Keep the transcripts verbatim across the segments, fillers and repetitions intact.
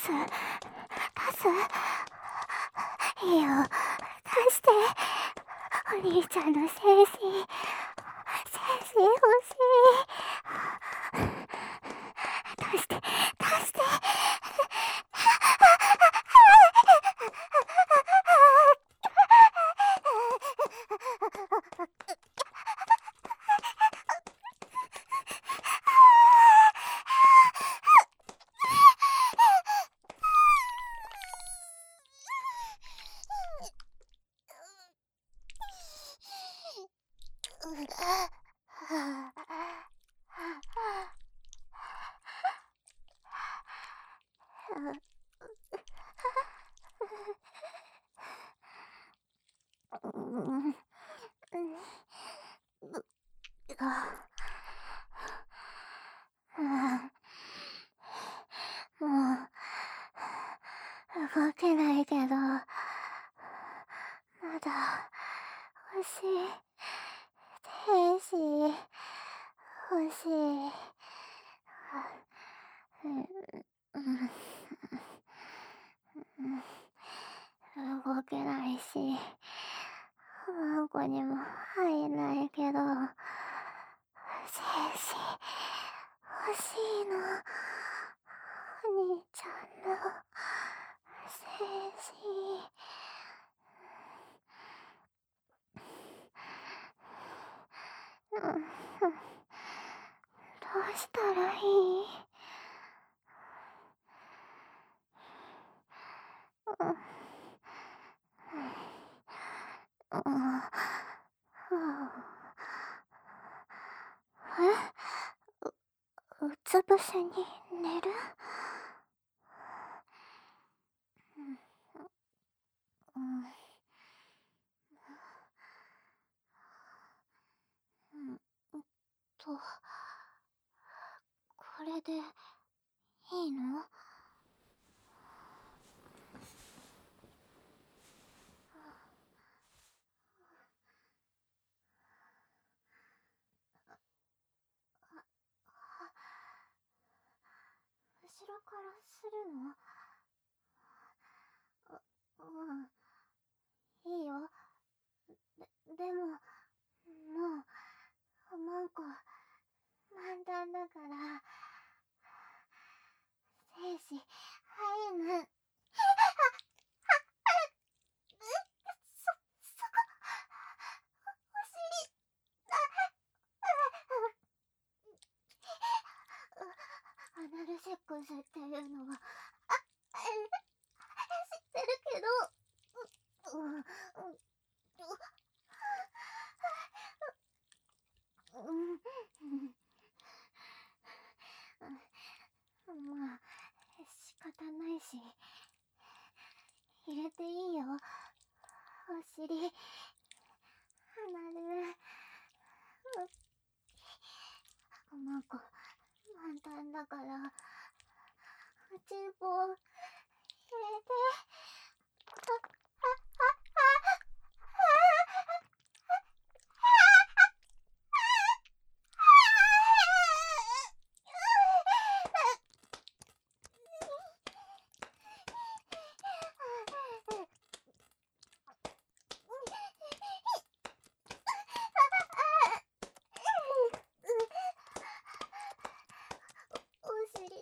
す出すいいよ、出して。お兄ちゃんの精子精子欲しい。出して出して。もう動けないけど、まだ欲しい。天使欲しい。動けないし、ワンコにも入んないけど、精子欲しいの。お兄ちゃんの精子。うん、どうしたらいい？うん、うん、え？う、うつ伏せに寝る？うん、うん、うんと、これでいいの？後ろからするの？うん、いいよ。で、でも、もう、マンコ、満タンだから、精子、入んない。そ、そこ、お尻、アナルセックスっていうのは、あ、知ってるけど、う、うん、うん、うん、まあ、仕方ないし、入れていいよ。お尻、アナル、マンコ、満タンだから、チンポ、入れて。お尻って、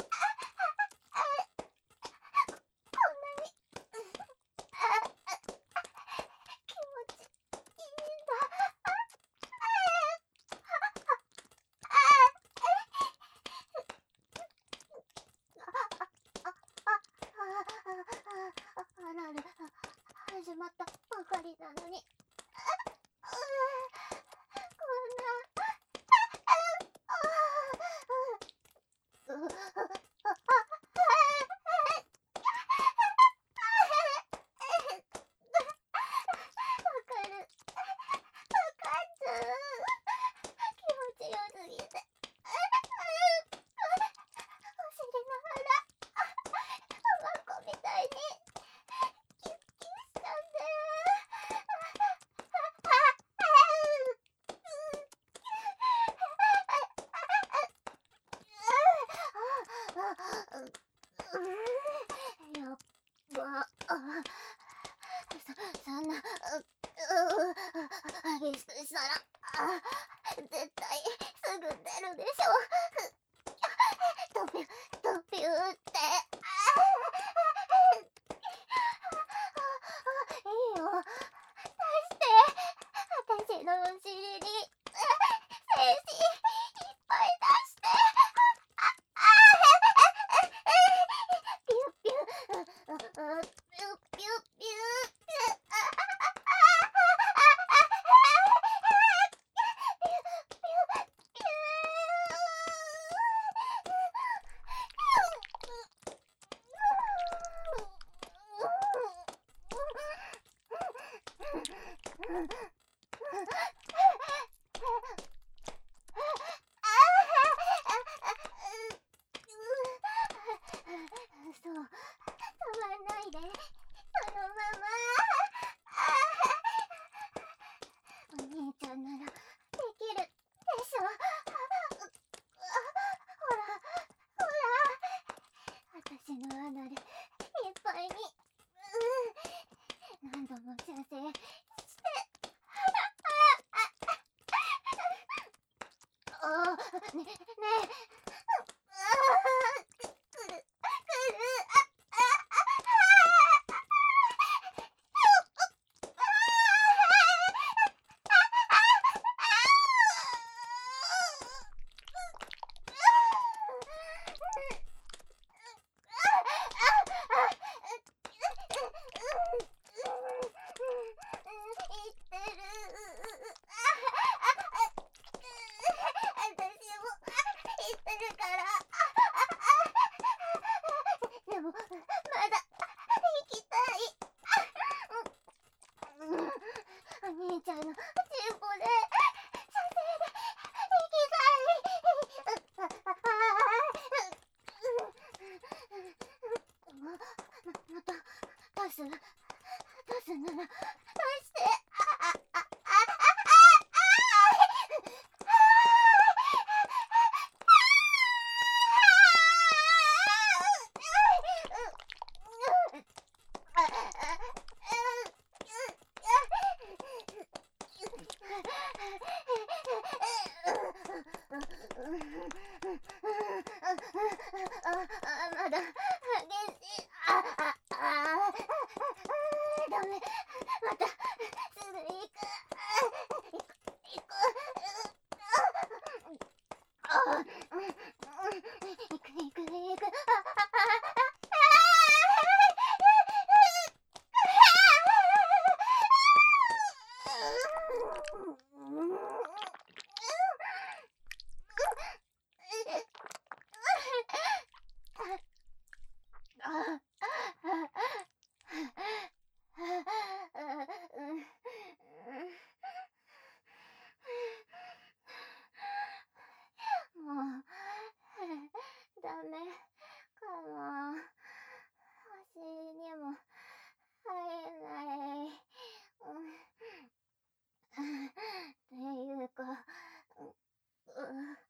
こんなに気持ちいいんだ。アナル始まったばかりなのに、こんな。わかる。わかっちゃう。気持ちよすぎて。お尻の腹、マンコみたいにキュッキュッしたんだよ。 うやっば、あ、そ、そんな、う、う、激しくしたら、あ、絶対すぐ出るでしょ。ドピュ、ドピューって。いいよ。出して。私のお尻に、精子いっぱい出して。ピュピュ、ピュピュピュって。そう、止まんないで、そのまま。お兄ちゃんならできるでしょ。ほらほら、私のアナルいっぱいに、うん、何度も射精して。あ、ね、ねえ、くる、くる、でも、まだ、行きたい。お兄ちゃんのチンポで、射精で、行きたい。ま、また、出す出すなら、出して。まだ激しい。あああ、ダメ。またすぐ行く。行く行く。あ、行く行く行く。もうダメかも。星にも入れない。っていうか、お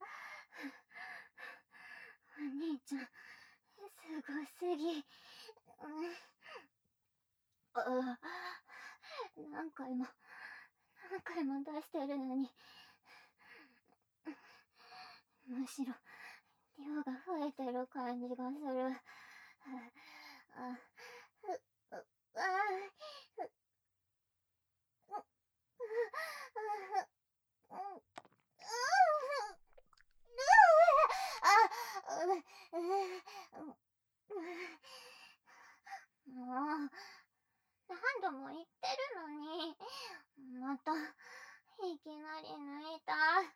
兄ちゃんすごすぎ。あ、何回も何回も出してるのに、むしろ量が増えてる感じがする。あ、う、う、あ、う、もう何度も言ってるのに、またいきなり抜いた。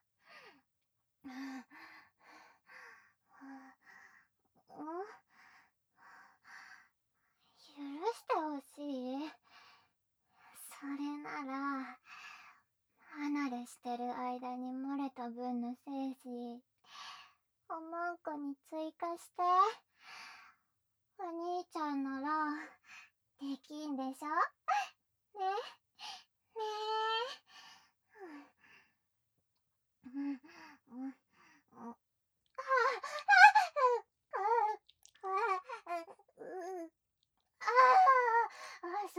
許してほしい。それなら、離れしてる間に漏れた分の精子、おまんこに追加して。お兄ちゃんならできんでしょ。ね、ねえ。うん、うん、うん。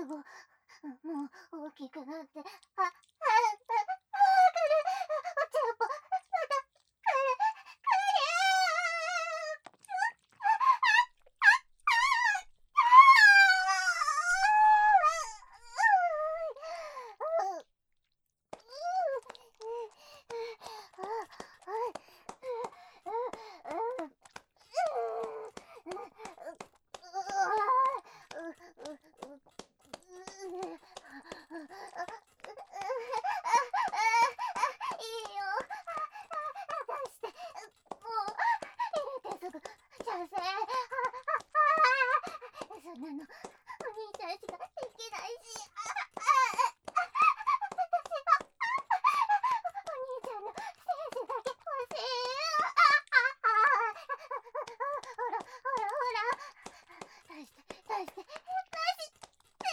すご、もう大きくなって、あ、あ、あ、あ、あ、くる、おちゃぽ、また、くる、くそんなのお兄ちゃんしかできないし、あ、あ、私はお兄ちゃんの精子だけ欲しい。あ、あ、ほらほらほら、出して出して出して、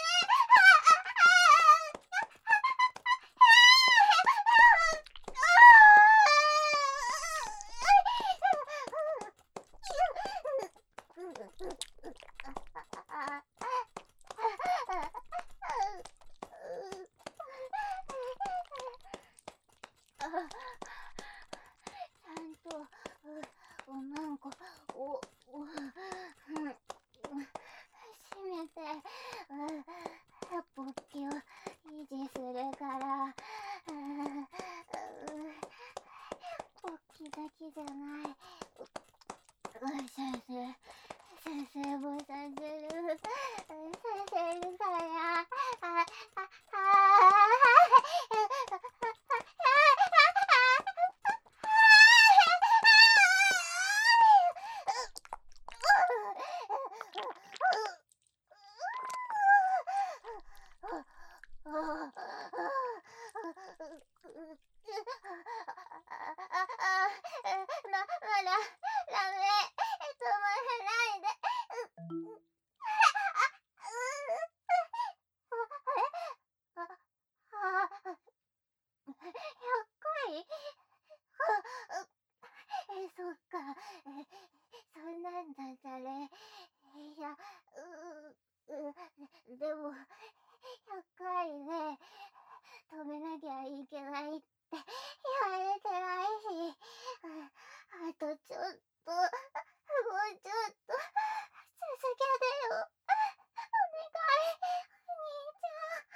ちゃんとおまんこおお閉めてポッキを維持するから、ポッキだけじゃない、先生先生もさせるさせるから、ああえ、そっか。え、そんなんだったね。いや、う、う、でも、ひゃっかいで止めなきゃいけないって言われてないし、あとちょっと、もうちょっと、続けてよ。お願い、お兄ちゃん。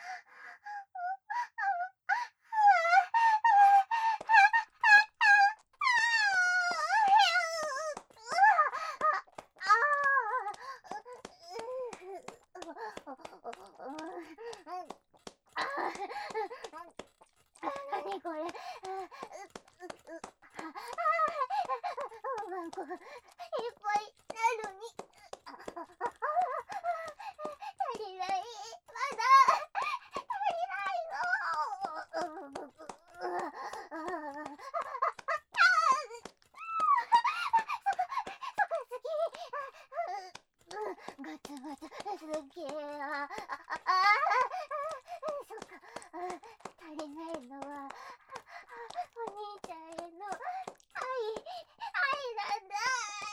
なにこれ、おまんこいっぱいなのに、足りない、まだ足りないの。ガツガツすげえ、あ、あ、あ、そっか、足りないのはお兄ちゃんへの愛、愛なんだ。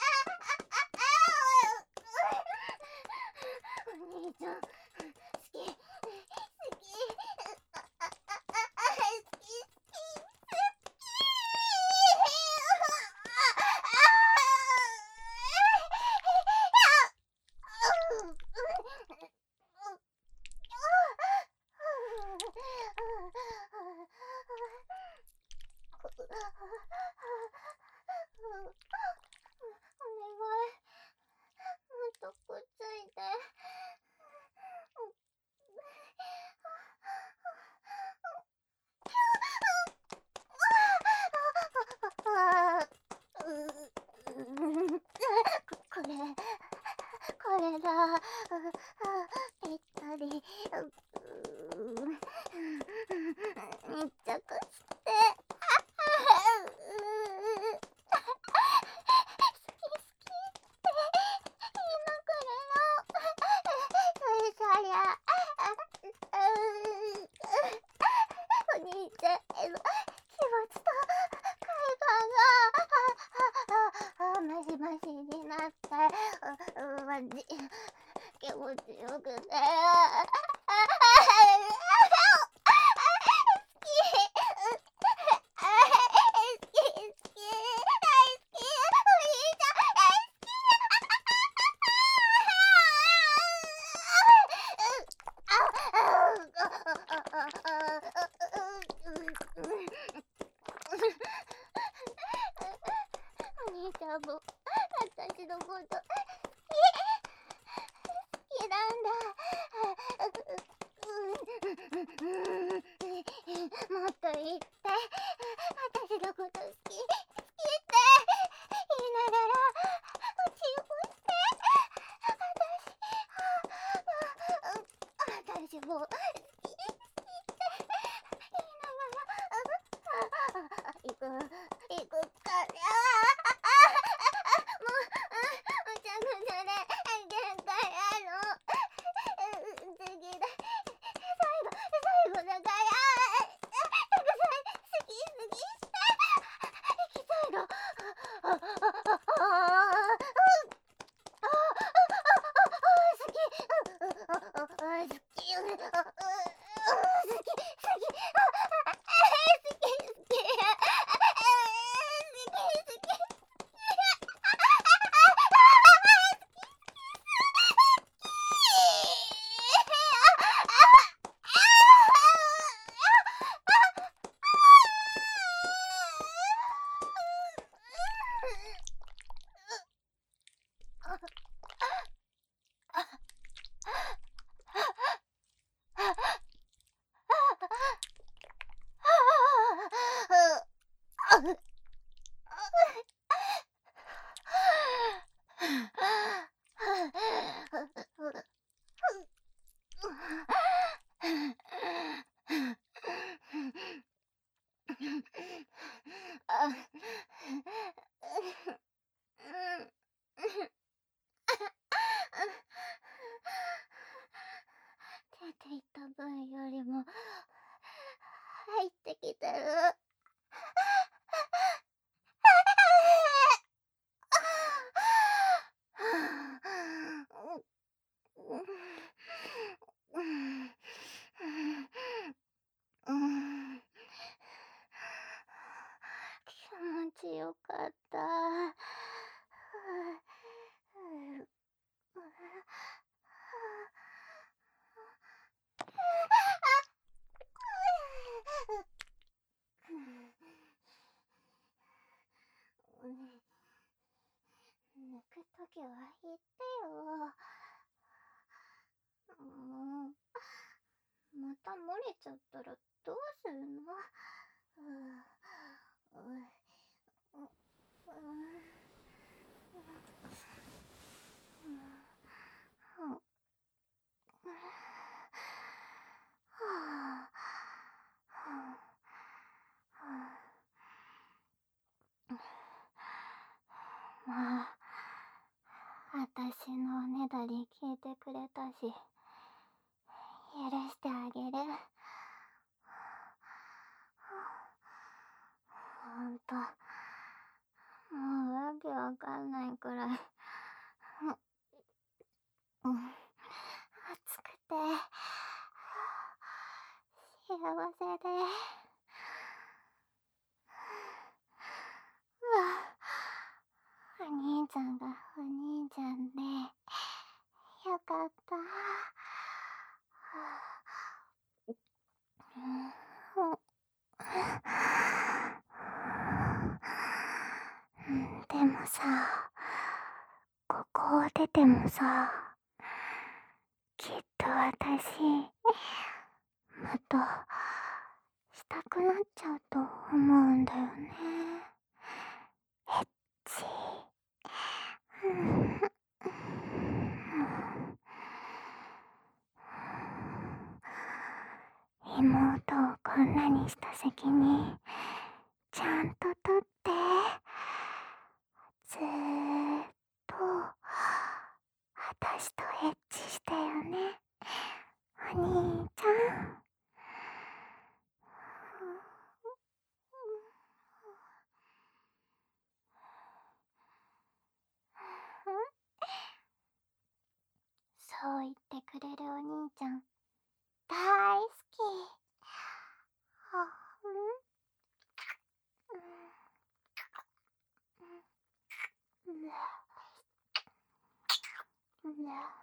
お兄ちゃん好き、好き、好き、好き。お願い、もっとくっついて。これ、これだ。ぴったり。密着して。お兄ちゃんへの気持ちと快感がマシマシになって、マジ気持ちよくて、 も好き好きって言いながら、ああ行く行くから、もうむちゃくちゃで限界あの次で最後最後だから、好き好きして行きたいの。ああああ好き、ああ好き、好き、好き、好き、好き、出ていった分よりも入ってきてる。気持ちよかった。抜くときは言ってよ。もうまた漏れちゃったらどうするの？まあ、私のおねだり聞いてくれたし、許してあげる。ほんと、もうわけわかんないくらい、うん、暑くて、幸せで、うわ、お兄ちゃんがお兄ちゃんで、よかった。でもさ、ここを出てもさ、きっと私、またしたくなっちゃうと思うんだよね。エッチ。妹をこんなにした責任ちゃんと取って、ずーっと私とエッチしてよね、お兄ちゃん。そう言ってくれるお兄ちゃん大好き。あ、うん、うん、うん、うん。